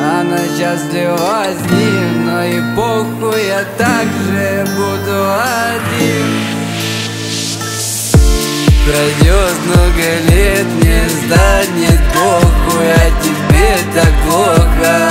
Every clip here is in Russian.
Она счастлива с ним, но и похуй, я также буду один. Пройдет много лет, мне станет похуй, а тебе так плохо.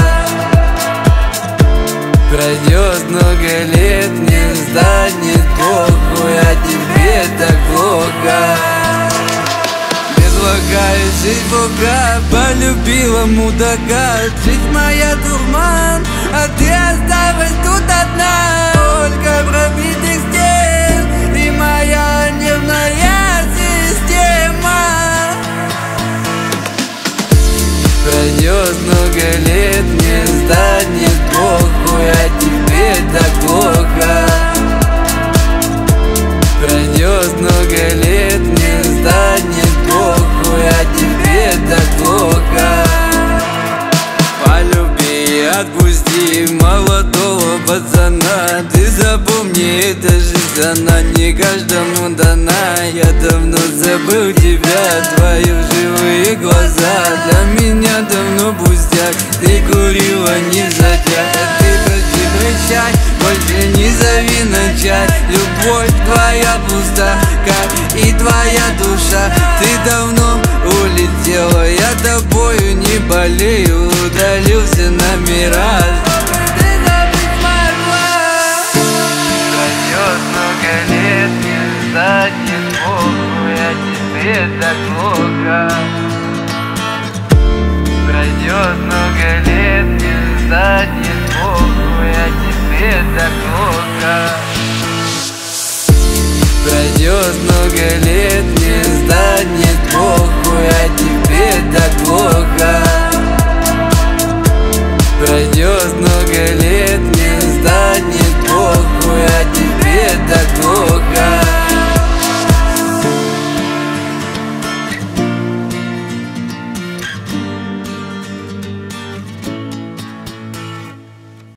Пройдет много лет, мне станет похуй, а тебе так плохо. Предлагаю жизнь Бога, полюбила мудака. Жизнь моя дурман, а ты осталась тут одна. Только пробитых стен и моя нервная система. Пройдет много лет, мне станет похуй, а тебе так плохо. Пройдет много лет, мне станет похуй, а тебе так плохо. Полюби и отпусти молодого пацана. Ты запомни, эта жизнь, она не каждому дана. Я давно забыл тебя, твои живые глаза для меня давно пустяк. Ты курила не в затяг, ты прости, прощай, больше не зови на чай. Любовь твоя пуста, как и твоя душа. Ты давно улетела, я тобою не болею. Удалился на мираж. Ты забыть могла. Пройдет много лет, не станет похуй, а тебе так плохо. Пройдет много лет, не станет похуй, а тебе так плохо. Пройдет много лет, не станет похуй, а тебе так плохо.